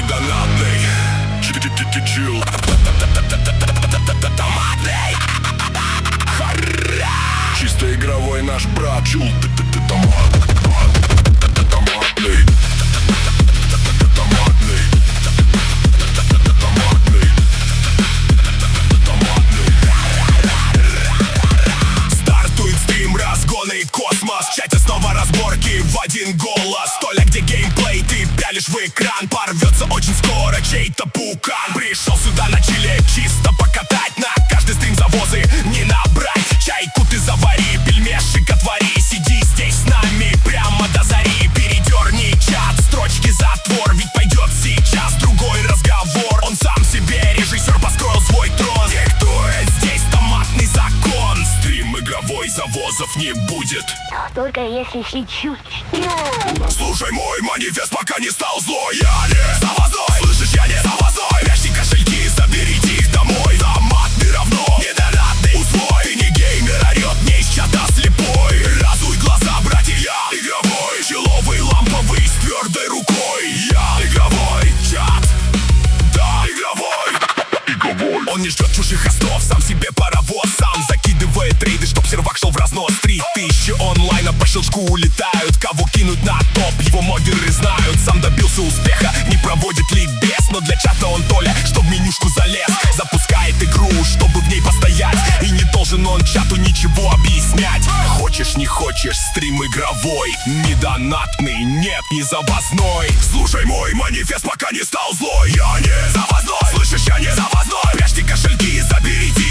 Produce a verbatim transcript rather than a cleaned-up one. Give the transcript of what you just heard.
недонатный. Чил. Томатный. Чисто игровой наш брат. Чил. Томатный. Томатный. Томатный. Томатный. Стартует стрим, разгоны и космос. В чате снова разборки в один голос. Толя, где геймплей, ты пялишь в экран. Порвется очень скоро чей-то пукан. Пришел сюда на чиле, чисто покатать. На каждый стрим завозы не набрать. Чайку ты завари, пельмешек отвори. Сиди здесь с нами прямо до зари. Передерни чат, строчки затвор. Ведь пойдет сейчас другой разговор. Он сам себе режиссер, построил свой трон. Диктует здесь томатный закон. Стрим игровой, завозов не будет. Только если чуть-чуть. Слушай мой манифест, пока не стал злой. Я не завозной, слышишь, я не завозной. Прячьте кошельки, заберите их домой. Томатный равно недонатный усвой. Ты не геймер, орет не из чата слепой. Разуй глаза, братья, я игровой. Человый, ламповый, с твердой рукой. Я игровой чат, да, игровой. Игровой. Он не ждет чужих хостов, сам себе паровоз. Сам закидывает рейды, чтоб сервак шел в разнос. Три тысячи онлайна по щелчку улетают. Кого кинуть на топ, его модеры знают. Сам добился успеха, не проводит ликбез. Но для чата он Толя, что в менюшку залез. Запускает игру, чтобы в ней постоять. И не должен он чату ничего объяснять. Хочешь, не хочешь, стрим игровой. Недонатный, нет, не завозной. Слушай мой манифест, пока не стал злой. Я не завозной, слышишь, я не завозной. Прячьте кошельки, заберите